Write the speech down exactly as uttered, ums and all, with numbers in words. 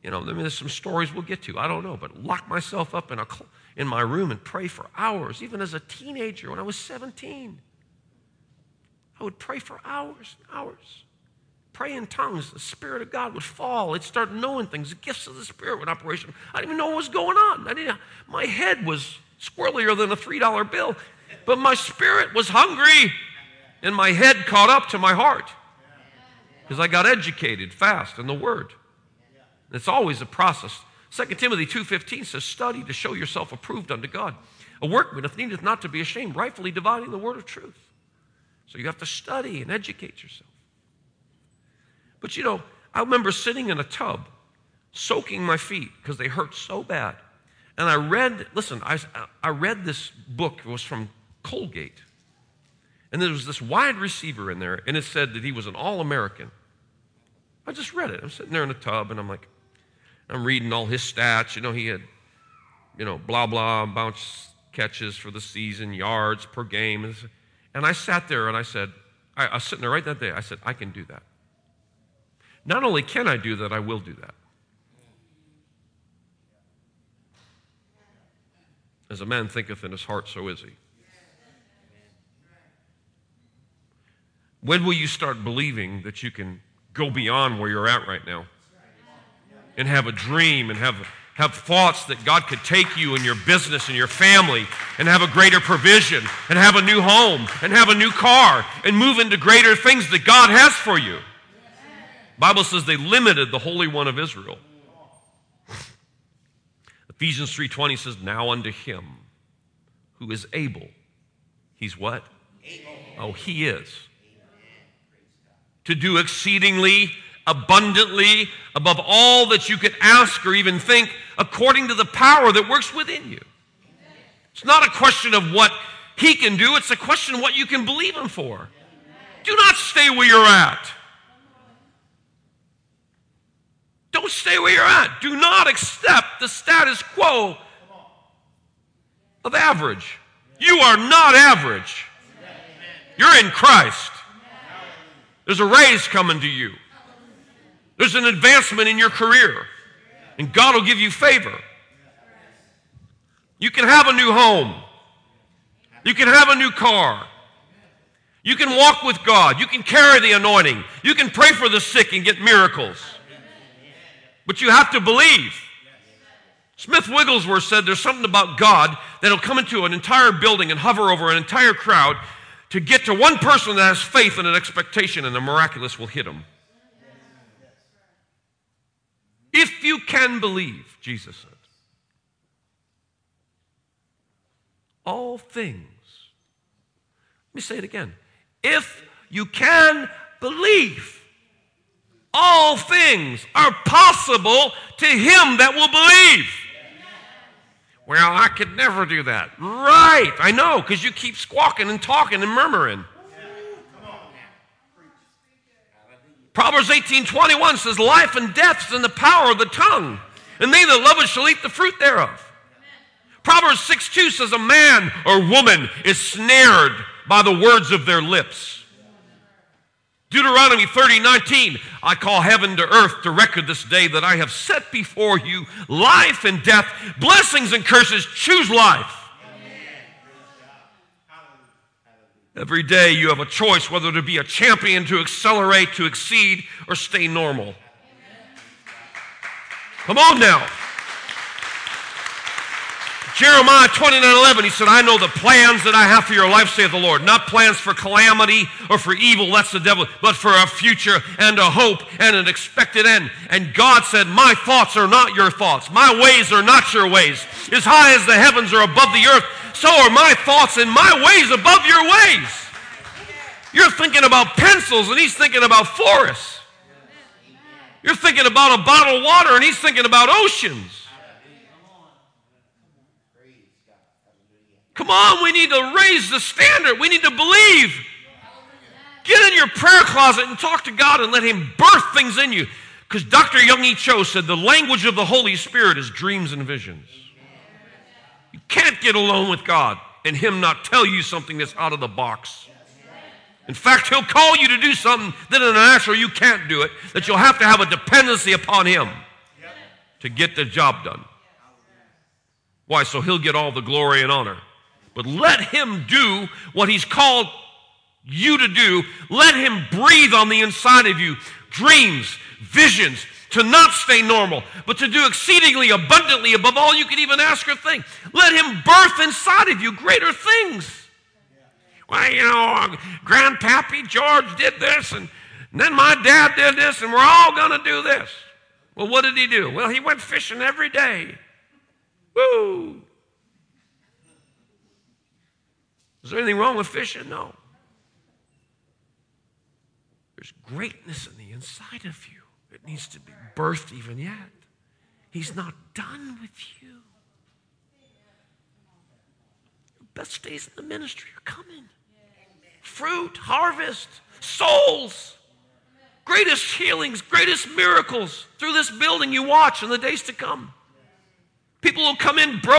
You know, I mean, there's some stories we'll get to. I don't know, but lock myself up in a in my room and pray for hours. Even as a teenager, when I was seventeen, I would pray for hours and hours. Pray in tongues. The Spirit of God would fall. I'd start knowing things. The gifts of the Spirit were in operation. I didn't even know what was going on. I didn't. My head was squirrelier than a three dollar bill, but my spirit was hungry, and my head caught up to my heart because I got educated fast in the Word. It's always a process. Second Timothy two fifteen says, study to show yourself approved unto God. A workman, if needeth not to be ashamed, rightfully dividing the word of truth. So you have to study and educate yourself. But you know, I remember sitting in a tub, soaking my feet because they hurt so bad. And I read, listen, I, I read this book. It was from Colgate. And there was this wide receiver in there, and it said that he was an All-American. I just read it. I'm sitting there in a tub, and I'm like, I'm reading all his stats. You know, he had, you know, blah, blah, bounce catches for the season, yards per game. And I sat there, and I said, I, I was sitting there right that day. I said, I can do that. Not only can I do that, I will do that. As a man thinketh in his heart, so is he. When will you start believing that you can go beyond where you're at right now and have a dream and have, have thoughts that God could take you and your business and your family and have a greater provision and have a new home and have a new car and move into greater things that God has for you? The Bible says they limited the Holy One of Israel. Ephesians three twenty says, now unto him who is able. He's what? Able. Oh, he is. To do exceedingly, abundantly, above all that you could ask or even think, according to the power that works within you. It's not a question of what he can do. It's a question of what you can believe him for. Do not stay where you're at. Don't stay where you're at. Do not accept the status quo of average. You are not average. You're in Christ. There's a raise coming to you. There's an advancement in your career. And God will give you favor. You can have a new home. You can have a new car. You can walk with God. You can carry the anointing. You can pray for the sick and get miracles. But you have to believe. Smith Wigglesworth said there's something about God that'll come into an entire building and hover over an entire crowd to get to one person that has faith and an expectation, and the miraculous will hit them. If you can believe, Jesus said, all things. Let me say it again. If you can believe, all things are possible to him that will believe. Well, I could never do that. Right, I know, because you keep squawking and talking and murmuring. Proverbs eighteen twenty-one says, life and death is in the power of the tongue, and they that love it shall eat the fruit thereof. Proverbs six two says, a man or woman is snared by the words of their lips. Deuteronomy thirty nineteen, I call heaven to earth to record this day that I have set before you life and death, blessings and curses. Choose life. Every day you have a choice whether to be a champion, to accelerate, to exceed, or stay normal. Come on now. Jeremiah twenty-nine eleven, he said, I know the plans that I have for your life, saith the Lord. Not plans for calamity or for evil, that's the devil, but for a future and a hope and an expected end. And God said, my thoughts are not your thoughts. My ways are not your ways. As high as the heavens are above the earth, so are my thoughts and my ways above your ways. You're thinking about pencils and he's thinking about forests. You're thinking about a bottle of water and he's thinking about oceans. Come on, we need to raise the standard. We need to believe. Get in your prayer closet and talk to God and let him birth things in you. Because Doctor Young E. Cho said the language of the Holy Spirit is dreams and visions. You can't get alone with God and him not tell you something that's out of the box. In fact, he'll call you to do something that in the natural you can't do it, that you'll have to have a dependency upon him. to get the job done. Why? So he'll get all the glory and honor. But let him do what he's called you to do. Let him breathe on the inside of you dreams, visions, to not stay normal, but to do exceedingly abundantly above all you could even ask or think. Let him birth inside of you greater things. Well, you know, Grandpappy George did this, and then my dad did this, and we're all going to do this. Well, what did he do? Well, he went fishing every day. Woo! Is there anything wrong with fishing? No. There's greatness in the inside of you. It needs to be birthed even yet. He's not done with you. Your best days in the ministry are coming. Fruit, harvest, souls, greatest healings, greatest miracles through this building you watch in the days to come. People will come in broken.